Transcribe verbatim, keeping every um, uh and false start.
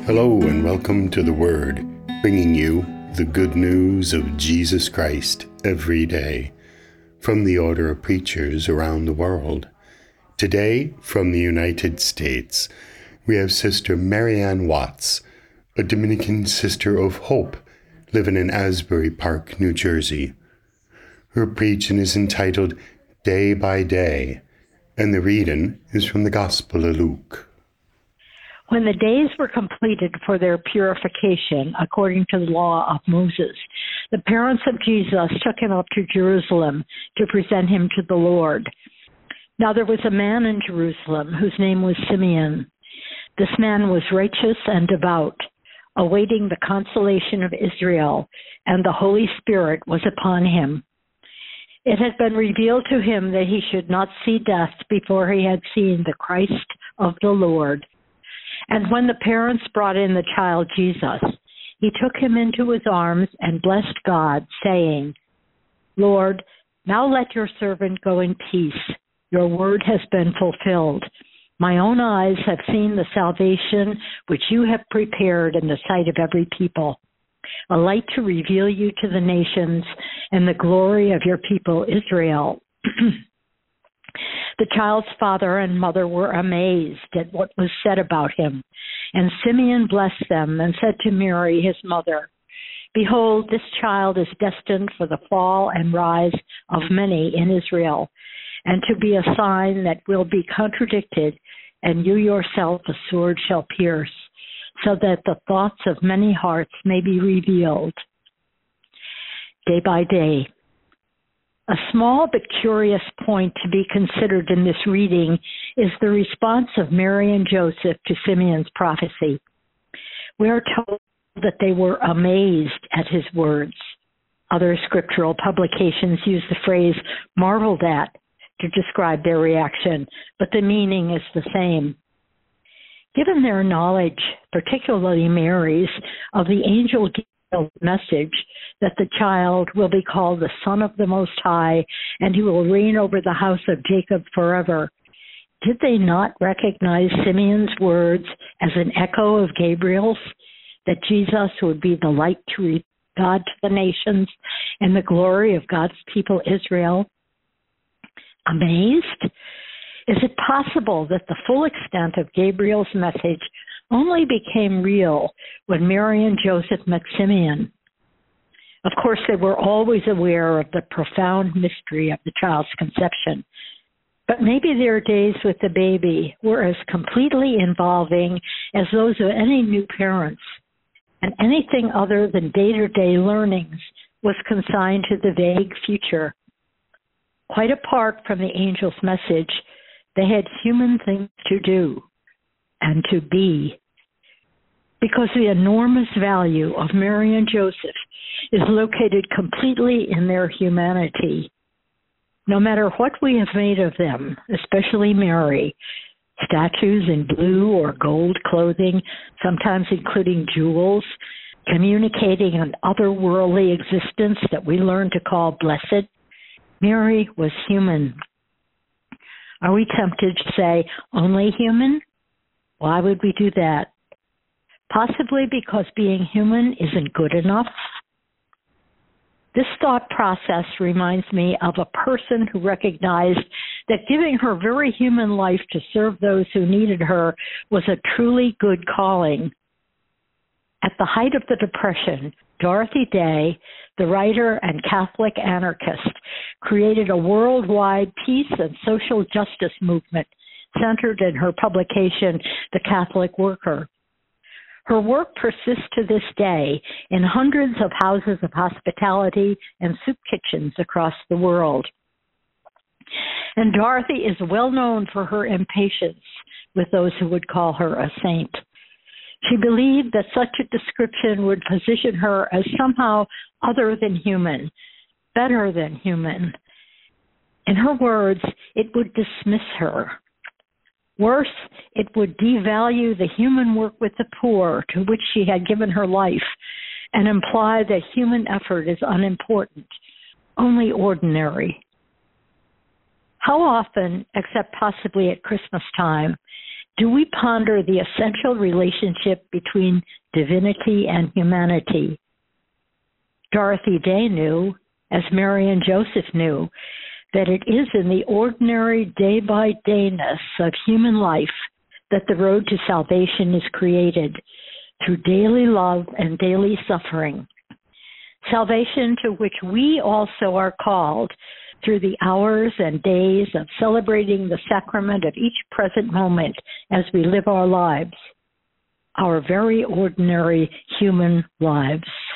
Hello and welcome to The Word, bringing you the good news of Jesus Christ every day from the Order of Preachers around the world. Today, from the United States, we have Sister Marianne Watts, a Dominican Sister of Hope living in Asbury Park, New Jersey. Her preaching is entitled Day by Day, and the reading is from the Gospel of Luke. When the days were completed for their purification, according to the law of Moses, the parents of Jesus took him up to Jerusalem to present him to the Lord. Now there was a man in Jerusalem whose name was Simeon. This man was righteous and devout, awaiting the consolation of Israel, and the Holy Spirit was upon him. It had been revealed to him that he should not see death before he had seen the Christ of the Lord. And when the parents brought in the child Jesus, he took him into his arms and blessed God, saying, Lord, now let your servant go in peace. Your word has been fulfilled. My own eyes have seen the salvation which you have prepared in the sight of every people, a light to reveal you to the nations and the glory of your people Israel. The child's father and mother were amazed at what was said about him. And Simeon blessed them and said to Mary, his mother, Behold, this child is destined for the fall and rise of many in Israel, and to be a sign that will be contradicted, and you yourself a sword shall pierce, so that the thoughts of many hearts may be revealed. Day by day. A small but curious point to be considered in this reading is the response of Mary and Joseph to Simeon's prophecy. We are told that they were amazed at his words. Other scriptural publications use the phrase marveled at to describe their reaction, but the meaning is the same. Given their knowledge, particularly Mary's, of the angel message that the child will be called the Son of the Most High, and he will reign over the house of Jacob forever, did they not recognize Simeon's words as an echo of Gabriel's, that Jesus would be the light to reveal God to the nations and the glory of God's people Israel? Amazed? Is it possible that the full extent of Gabriel's message only became real when Mary and Joseph met Simeon? Of course, they were always aware of the profound mystery of the child's conception, but maybe their days with the baby were as completely involving as those of any new parents, and anything other than day-to-day learnings was consigned to the vague future. Quite apart from the angel's message, they had human things to do and to be. Because the enormous value of Mary and Joseph is located completely in their humanity. No matter what we have made of them, especially Mary, statues in blue or gold clothing, sometimes including jewels, communicating an otherworldly existence that we learn to call blessed, Mary was human. Are we tempted to say, only human? Why would we do that? Possibly because being human isn't good enough. This thought process reminds me of a person who recognized that giving her very human life to serve those who needed her was a truly good calling. At the height of the Depression, Dorothy Day, the writer and Catholic anarchist, created a worldwide peace and social justice movement centered in her publication, The Catholic Worker. Her work persists to this day in hundreds of houses of hospitality and soup kitchens across the world. And Dorothy is well known for her impatience with those who would call her a saint. She believed that such a description would position her as somehow other than human, better than human. In her words, it would dismiss her. Worse, it would devalue the human work with the poor to which she had given her life and imply that human effort is unimportant, only ordinary. How often, except possibly at Christmas time, Do we ponder the essential relationship between divinity and humanity? Dorothy Day knew, as Mary and Joseph knew, that it is in the ordinary day-by-dayness of human life that the road to salvation is created, through daily love and daily suffering. Salvation to which we also are called through the hours and days of celebrating the sacrament of each present moment as we live our lives, our very ordinary human lives.